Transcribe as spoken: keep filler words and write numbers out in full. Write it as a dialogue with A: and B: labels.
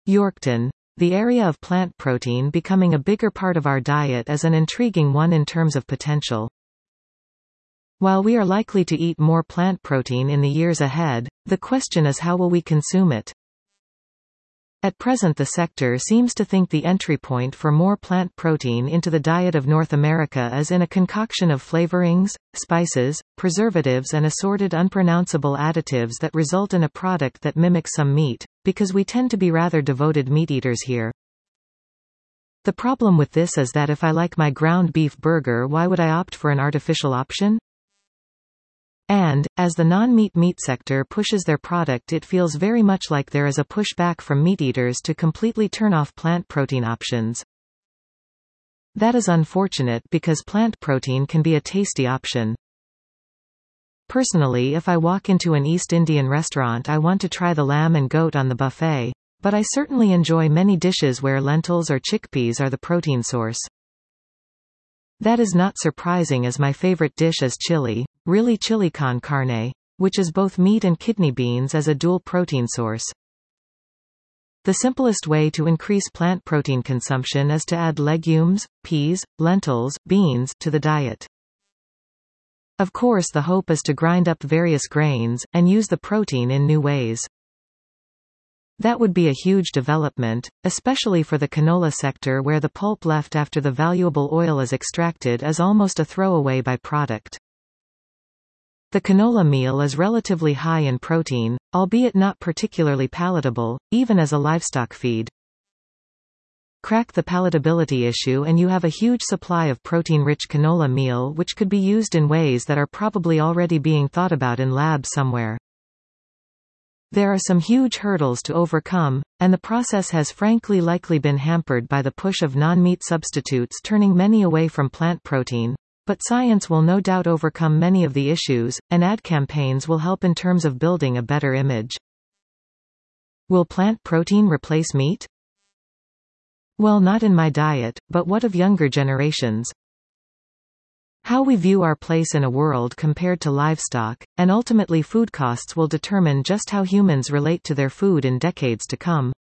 A: Yorkton. The area of plant protein becoming a bigger part of our diet is an intriguing one in terms of potential. While we are likely to eat more plant protein in the years ahead, the question is how will we consume it? At present the sector seems to think the entry point for more plant protein into the diet of North America is in a concoction of flavorings, spices, preservatives and assorted unpronounceable additives that result in a product that mimics some meat, because we tend to be rather devoted meat eaters here. The problem with this is that if I like my ground beef burger, why would I opt for an artificial option? And, as the non-meat meat sector pushes their product, it feels very much like there is a pushback from meat eaters to completely turn off plant protein options. That is unfortunate because plant protein can be a tasty option. Personally, if I walk into an East Indian restaurant, I want to try the lamb and goat on the buffet, but I certainly enjoy many dishes where lentils or chickpeas are the protein source. That is not surprising as my favorite dish is chili, really chili con carne, which is both meat and kidney beans as a dual protein source. The simplest way to increase plant protein consumption is to add legumes, peas, lentils, beans to the diet. Of course, the hope is to grind up various grains, and use the protein in new ways. That would be a huge development, especially for the canola sector where the pulp left after the valuable oil is extracted is almost a throwaway byproduct. The canola meal is relatively high in protein, albeit not particularly palatable, even as a livestock feed. Crack the palatability issue and you have a huge supply of protein-rich canola meal which could be used in ways that are probably already being thought about in labs somewhere. There are some huge hurdles to overcome, and the process has frankly likely been hampered by the push of non-meat substitutes turning many away from plant protein, but science will no doubt overcome many of the issues, and ad campaigns will help in terms of building a better image. Will plant protein replace meat? Well, not in my diet, but what of younger generations? How we view our place in a world compared to livestock, and ultimately food costs will determine just how humans relate to their food in decades to come.